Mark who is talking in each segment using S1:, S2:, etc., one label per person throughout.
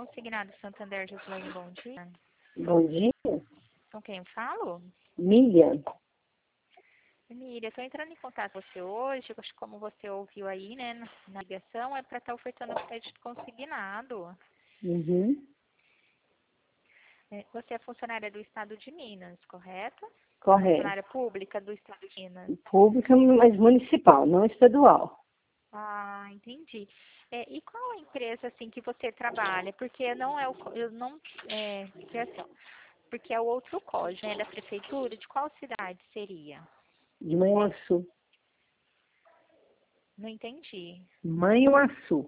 S1: Consignado Santander, Gislaine, bom dia.
S2: Bom dia,
S1: Com quem eu falo?
S2: Miriam.
S1: Miriam, eu estou entrando em contato com você hoje, acho que como você ouviu aí, né, na ligação, é para estar ofertando o crédito consignado.
S2: Uhum.
S1: Você é funcionária do Estado de Minas, correto?
S2: Correto.
S1: Funcionária pública do Estado de Minas.
S2: Pública, mas municipal, não estadual.
S1: Ah, entendi. E qual a empresa assim que você trabalha? Porque não é o, eu não, porque, assim, ó, porque é o outro código, né, da prefeitura. De qual cidade seria?
S2: De Manhuaçu.
S1: Não entendi.
S2: Manhuaçu.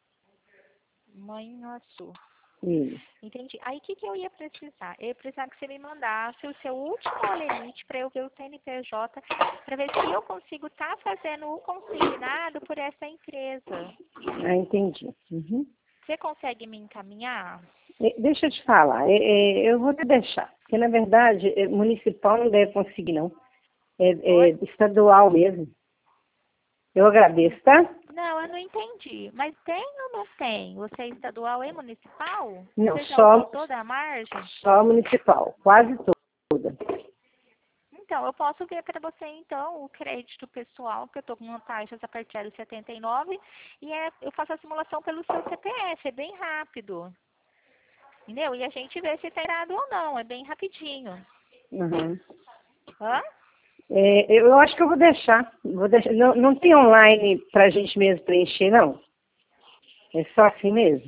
S1: Manhuaçu.
S2: Isso.
S1: Entendi. Aí o que eu ia precisar? Eu ia precisar que você me mandasse o seu último limite para eu ver o CNPJ, para ver se eu consigo estar fazendo o consignado por essa empresa.
S2: Ah, entendi. Uhum.
S1: Você consegue me encaminhar?
S2: Deixa eu te falar, eu vou te deixar, porque na verdade municipal não deve conseguir não, é
S1: Oi?
S2: estadual mesmo. Eu agradeço, tá?
S1: Não, eu não entendi. Mas tem ou não tem? Você é estadual e municipal?
S2: Não,
S1: Você já usou toda a margem?
S2: só municipal, quase toda.
S1: Então, eu posso ver para você, então, o crédito pessoal, que eu estou com taxas a partir de 79, e eu faço a simulação pelo seu CPF, é bem rápido. Entendeu? E a gente vê se está errado ou não, é bem rapidinho.
S2: Uhum.
S1: Hã?
S2: Eu acho que eu vou deixar. Não, não tem online pra gente mesmo preencher, não. É só assim mesmo.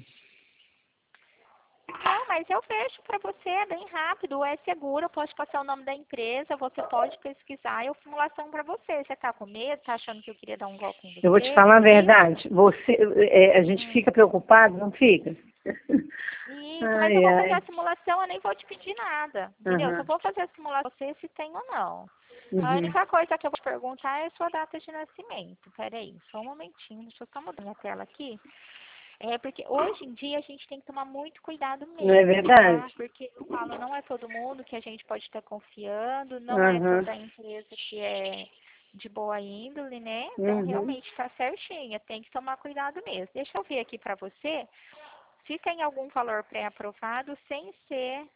S1: Não, mas eu vejo para você, é bem rápido, é seguro, eu posso passar o nome da empresa, você pode pesquisar, eu simulação para você. Você tá com medo, tá achando que eu queria dar um golpe em
S2: Eu vou te
S1: você?
S2: falar a
S1: Por isso?
S2: verdade. A gente fica preocupado, não fica?
S1: Isso, mas eu
S2: Ai,
S1: vou fazer a
S2: ai.
S1: simulação, eu nem vou te pedir nada, entendeu? Eu só
S2: Aham.
S1: vou fazer a simulação pra você se tem ou não. A
S2: Uhum.
S1: única coisa que eu vou perguntar é a sua data de nascimento. Peraí, só um momentinho, deixa eu só mudar minha tela aqui. Porque hoje em dia a gente tem que tomar muito cuidado
S2: Não é
S1: mesmo,
S2: verdade?
S1: tá? Porque eu falo, não é todo mundo que a gente pode estar confiando, não é
S2: Aham.
S1: toda empresa que é de boa índole, né? Então
S2: Uhum.
S1: realmente tá certinha, tem que tomar cuidado mesmo. Deixa eu ver aqui pra você se tem algum valor pré-aprovado sem ser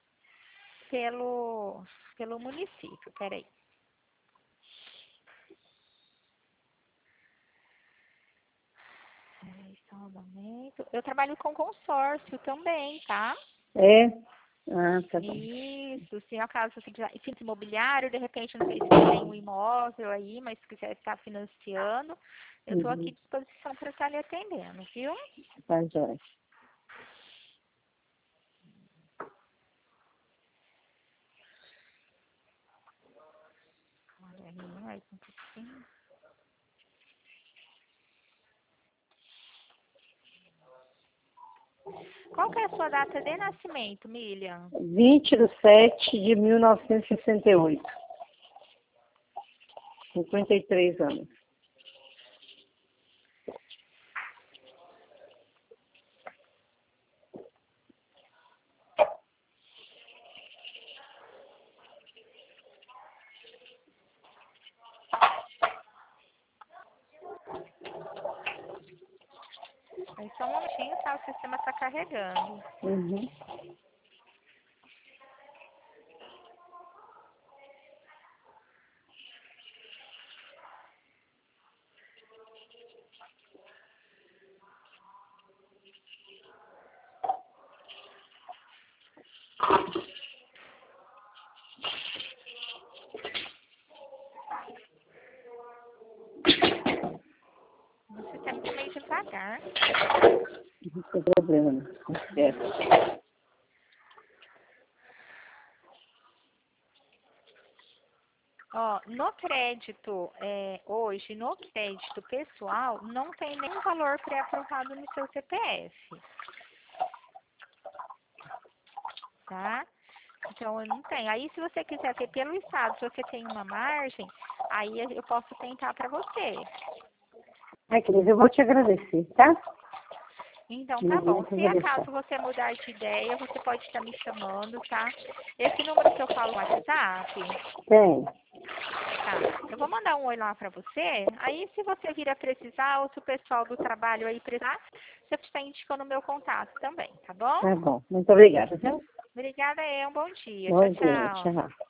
S1: pelo município. Peraí. Só um momento. Eu trabalho com consórcio também, tá?
S2: É? Ah, tá bom.
S1: Isso, se acaso você quiser, e financiamento imobiliário, de repente, eu não sei se você tem um imóvel aí, mas se quiser estar financiando, eu estou aqui à
S2: Uhum.
S1: disposição para estar lhe atendendo, viu?
S2: Tá, jóia.
S1: Olha aí, mais um pouquinho. Qual que é a sua data de nascimento, Milian?
S2: 20/7/1968. 53 anos.
S1: Aí só um momentinho, tá? O sistema está carregando.
S2: Uhum.
S1: O sistema está meio devagar.
S2: Não tem problema, não. É.
S1: Ó, no crédito, hoje, no crédito pessoal, não tem nenhum valor pré-aprovado no seu CPF, tá? Então, eu não tenho. Aí, se você quiser ter pelo Estado, se você tem uma margem, aí eu posso tentar para você.
S2: Ai, Cris, eu vou te agradecer, tá?
S1: Então, tá
S2: Mas
S1: bom.
S2: eu
S1: Se
S2: vou deixar.
S1: acaso você mudar de ideia, você pode estar me chamando, tá? Esse número que eu falo no WhatsApp,
S2: Tem.
S1: Tá. Eu vou mandar um oi lá para você. Aí, se você vir a precisar, ou se o pessoal do trabalho aí precisar, você está indicando o meu contato também, tá bom?
S2: Tá bom. Muito obrigada, viu?
S1: Obrigada, um bom dia.
S2: Bom
S1: Tchau,
S2: dia.
S1: tchau.
S2: Tchau.